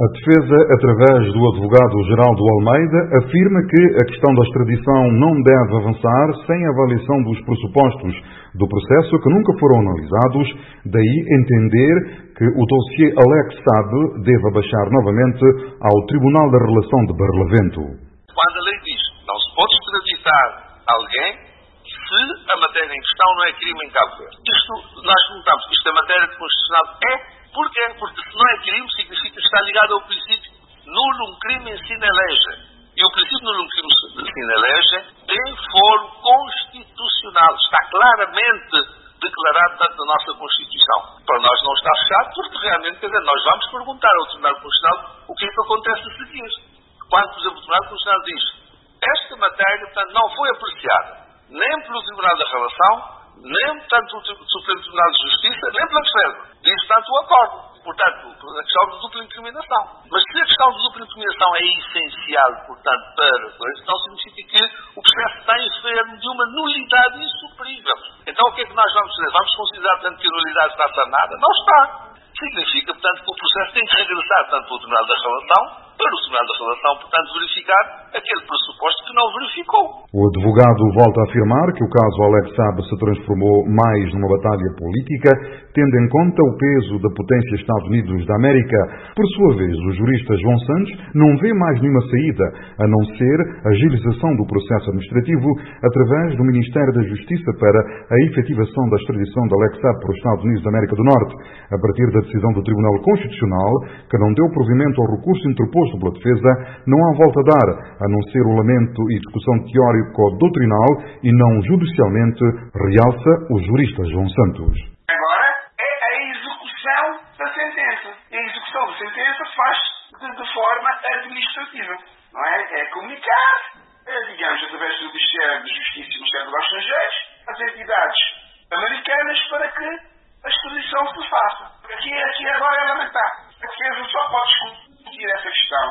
A defesa, através do advogado Geraldo Almeida, afirma que a questão da extradição não deve avançar sem avaliação dos pressupostos do processo que nunca foram analisados, daí entender que o dossiê Alex Saab deva baixar novamente ao Tribunal da Relação de Barlavento. Quando a lei diz que não se pode extraditar alguém se a matéria em questão não é crime em Cabo Verde. Isto, nós perguntamos, isto é matéria constitucional? É. Porquê? Porque se não é crime, significa que está ligado ao princípio nullum crimen sine lege. E o princípio nullum crimen sine lege tem foro constitucional. Está claramente declarado tanto na nossa Constituição. Para nós não está fechado, porque realmente, quer dizer, nós vamos perguntar ao Tribunal Constitucional o que é que acontece a seguir. Quando, por exemplo, o Tribunal Constitucional diz esta matéria, portanto, não foi apreciada nem pelo Tribunal da Relação, nem tanto pelo Supremo Tribunal de Justiça, nem pela defesa. Diz, portanto, o acordo. Portanto, a questão da dupla incriminação. Mas se a questão da dupla incriminação é essencial, portanto, para isso, então significa que o processo está enfermo de uma nulidade insuprível. Então, o que é que nós vamos fazer? Vamos considerar, portanto, que a nulidade está sanada? Não está. Significa, portanto, que o processo tem que regressar, tanto para o Tribunal da Relação, para o Tribunal da Relação, portanto, verificar aquele pressuposto que não verificou. O advogado volta a afirmar que o caso Alex Saab se transformou mais numa batalha política, tendo em conta o peso da potência Estados Unidos da América. Por sua vez, o jurista João Santos não vê mais nenhuma saída, a não ser a agilização do processo administrativo através do Ministério da Justiça para a efetivação da extradição de Alex Saab para os Estados Unidos da América do Norte, a partir da decisão do Tribunal Constitucional, que não deu provimento ao recurso interposto pela defesa, não há volta a dar, a não ser o lamento e discussão teórico-doutrinal e não judicialmente, realça o jurista João Santos. Agora é a execução da sentença. E a execução da sentença faz-se de forma administrativa. Não é? É comunicar, digamos, através do Ministério da Justiça e do Ministério dos Negócios Estrangeiros, as entidades americanas para que a extradição se faça. Aqui agora é lamentar. A defesa só pode discutir essa questão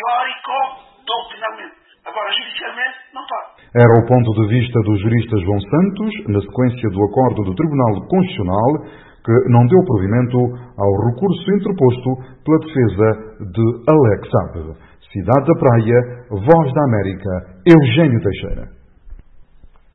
teórico-doutrinalmente. Agora, judicialmente, não pode. Era o ponto de vista do jurista João Santos, na sequência do acordo do Tribunal Constitucional, que não deu provimento ao recurso interposto pela defesa de Alex Saab. Cidade da Praia, Voz da América, Eugênio Teixeira.